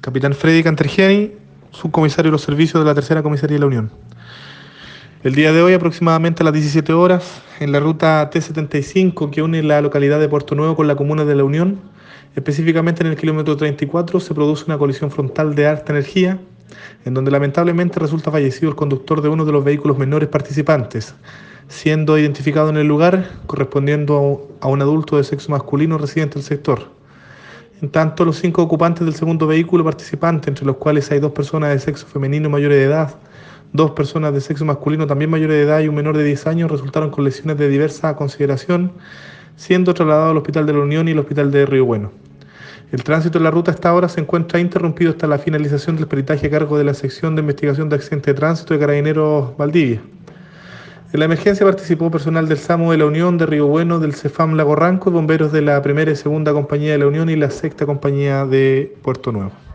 Capitán Freddy Cantergiani, subcomisario de los servicios de la Tercera Comisaría de la Unión. El día de hoy, aproximadamente a las 17 horas, en la ruta T75 que une la localidad de Puerto Nuevo con la comuna de La Unión, específicamente en el kilómetro 34, se produce una colisión frontal de alta energía, en donde lamentablemente resulta fallecido el conductor de uno de los vehículos menores participantes, siendo identificado en el lugar correspondiendo a un adulto de sexo masculino residente del sector. En tanto, los 5 ocupantes del segundo vehículo participante, entre los cuales hay 2 personas de sexo femenino mayores de edad, 2 personas de sexo masculino también mayores de edad y un menor de 10 años, resultaron con lesiones de diversa consideración, siendo trasladados al Hospital de la Unión y el Hospital de Río Bueno. El tránsito en la ruta hasta ahora se encuentra interrumpido hasta la finalización del peritaje a cargo de la sección de investigación de accidentes de tránsito de Carabineros Valdivia. En la emergencia participó personal del SAMU de la Unión, de Río Bueno, del CEFAM Lago Ranco, bomberos de la primera y segunda compañía de la Unión y la sexta compañía de Puerto Nuevo.